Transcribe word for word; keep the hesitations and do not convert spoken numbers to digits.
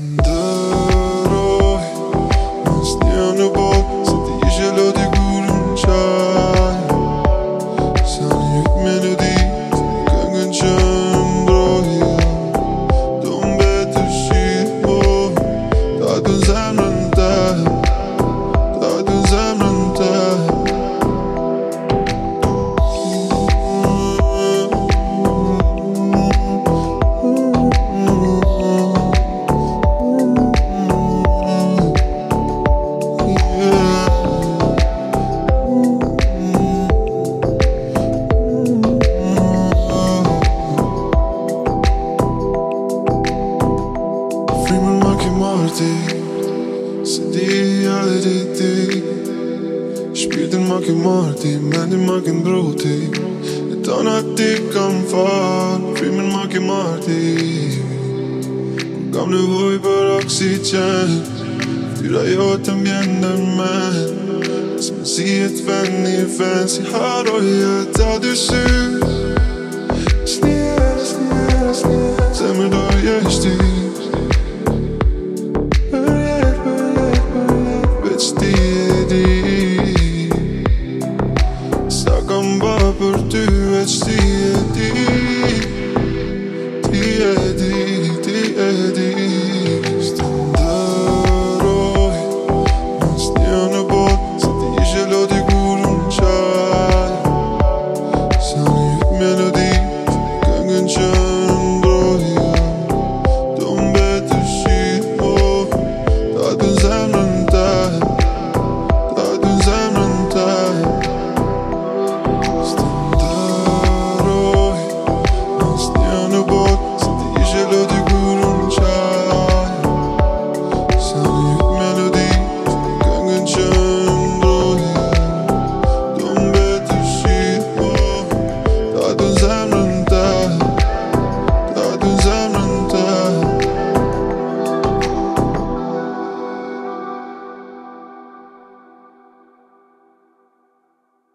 ndëroj. Mos një në botë se ti ishe loti kur në qaj. Sa një jut melodi se këngën që ndroj. Do mbetë shqipë ta të zemrën te, ta të zemrën te. Frimën ma ke marrë ti, se di edhe ti ti. Shpirtin ma ke marrë ti, mendin ma ke ndru ti. E tona ti kam falë, frimën ma ke marrë ti. Kur kam nevoj për oksigen, ftyra jote m'jen në men. S'me si e t'fen një fen, si haroj e ta dy sy. S'njerë, s'njerë, s'njerë, se më dojë eshti.